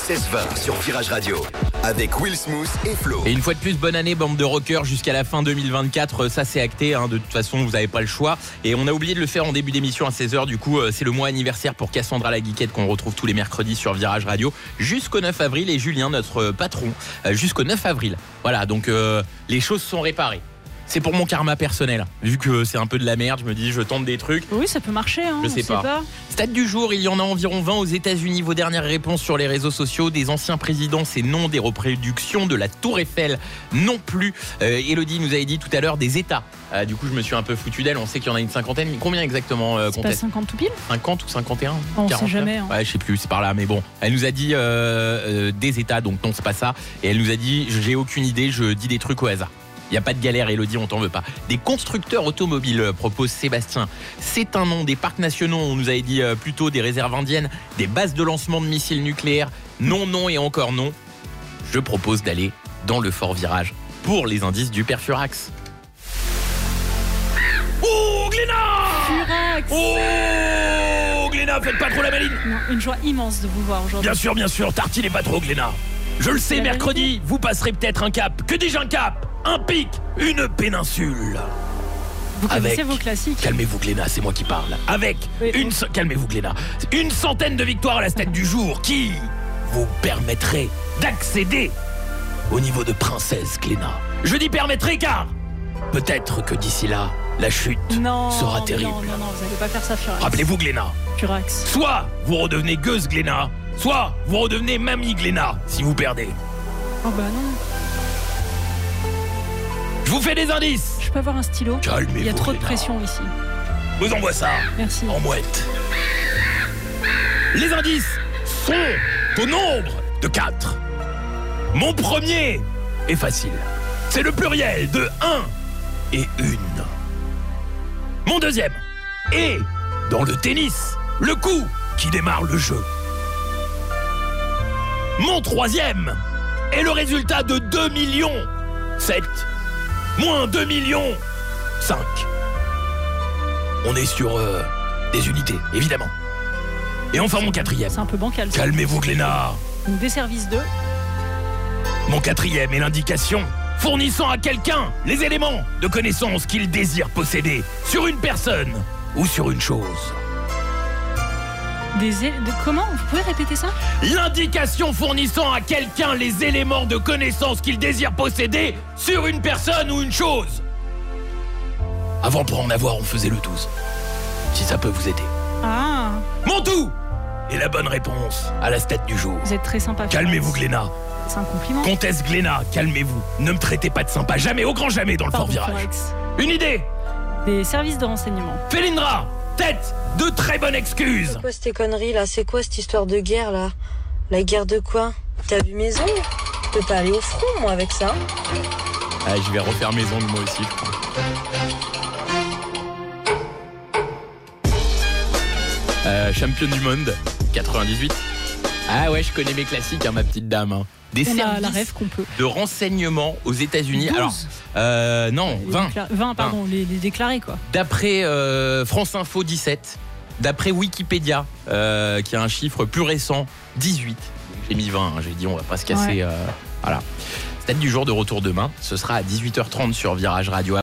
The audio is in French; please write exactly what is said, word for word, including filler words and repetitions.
seize vingt sur Virage Radio avec Will Smooth et Flo. Et une fois de plus, bonne année bande de rockers jusqu'à la fin deux mille vingt-quatre. Ça c'est acté, hein. De toute façon vous n'avez pas le choix. Et on a oublié de le faire en début d'émission à seize heures. Du coup c'est le mois anniversaire pour Cassandra la Geekette qu'on retrouve tous les mercredis sur Virage Radio jusqu'au neuf avril. Et Julien, notre patron, jusqu'au neuf avril. Voilà, donc euh, les choses sont réparées. C'est pour mon karma personnel. Vu que c'est un peu de la merde, je me dis je tente des trucs. Oui, ça peut marcher, hein, je sais, sais pas. pas. Stade du jour, il y en a environ vingt aux États-Unis. Vos dernières réponses sur les réseaux sociaux. Des anciens présidents, c'est non. Des reproductions de la Tour Eiffel, non plus. Euh, Elodie nous avait dit tout à l'heure des États. Euh, du coup, je me suis un peu foutu d'elle. On sait qu'il y en a une cinquantaine. Mais combien exactement, euh, C'est pas cinquante tout pile cinquante ou cinquante et un On quarante-neuf sait jamais. Hein. Ouais, je sais plus, c'est par là. Mais bon, elle nous a dit euh, euh, des États, donc non, c'est pas ça. Et elle nous a dit j'ai aucune idée, je dis des trucs au hasard. Il n'y a pas de galère, Elodie, on t'en veut pas. Des constructeurs automobiles, propose Sébastien. C'est un nom. Des parcs nationaux, on nous avait dit plutôt des réserves indiennes. Des bases de lancement de missiles nucléaires. Non, non et encore non. Je propose d'aller dans le Fort Virage pour les indices du père Furax. Oh, Glénat Furax Oh, Glénat, faites pas trop la maline. Non, une joie immense de vous voir aujourd'hui. Bien sûr, bien sûr, tartinez pas trop, Glénat. Je le sais, mercredi, vous passerez peut-être un cap. Que dis-je un cap ? Un pic, une péninsule. Vous connaissez Avec, vos classiques. Calmez-vous Glénat, c'est moi qui parle. Avec oui, une, oui. calmez-vous Glénat, une centaine de victoires à la stade du jour qui vous permettrait d'accéder au niveau de princesse Glénat. Je dis permettrait car peut-être que d'ici là, la chute non, sera terrible. Non, non, non, vous allez pas faire ça, Furax. Rappelez-vous Glénat. Furax. Soit vous redevenez gueuse Glénat, soit vous redevenez mamie Glénat si vous perdez. Oh bah non. Je vous fais des indices. Je peux avoir un stylo ? Calmez-vous. Il y a trop de Glénat. pression ici. Je vous envoie ça. Merci. En mouette. Les indices sont au nombre de quatre. Mon premier est facile. C'est le pluriel de un et une. Mon deuxième est, dans le tennis, le coup qui démarre le jeu. Mon troisième est le résultat de deux millions sept moins deux millions cinq. On est sur euh, des unités, évidemment. Et enfin mon quatrième. C'est un peu bancal. Ça. Calmez-vous Glénat. Donc des services deux. Mon quatrième est l'indication fournissant à quelqu'un les éléments de connaissance qu'il désire posséder sur une personne ou sur une chose. Des é... de... Comment ? Vous pouvez répéter ça ? L'indication fournissant à quelqu'un les éléments de connaissance qu'il désire posséder sur une personne ou une chose. Avant pour en avoir, on faisait le douze. Si ça peut vous aider. Ah. Mon tout est la bonne réponse à la stat du jour. Vous êtes très sympa. Calmez-vous Glénat. C'est un compliment. Comtesse Glénat, calmez-vous. Ne me traitez pas de sympa, jamais, au grand jamais dans le Fort Virage. Furax. Une idée. Des services de renseignement. Félindra, tête de très bonne excuse. C'est quoi ces conneries là ? C'est quoi cette histoire de guerre là ? La guerre de quoi ? T'as vu mes ongles ? Je peux pas aller au front moi avec ça. Ah, je vais refaire mes ongles moi aussi. Euh, championne du monde, quatre-vingt-dix-huit. Ah ouais, je connais mes classiques, hein, ma petite dame. Hein. Des On services a la rêve qu'on peut. de renseignement aux États-Unis. douze. Alors, euh, non, Les vingt. décla- vingt, pardon, les, les déclarés quoi. D'après euh, France Info, dix-sept. D'après Wikipédia, euh, qui a un chiffre plus récent, dix-huit. J'ai mis vingt, hein, j'ai dit on va pas se casser. Ouais. Euh, voilà. Stade du jour de retour demain. Ce sera à dix-huit heures trente sur Virage Radio.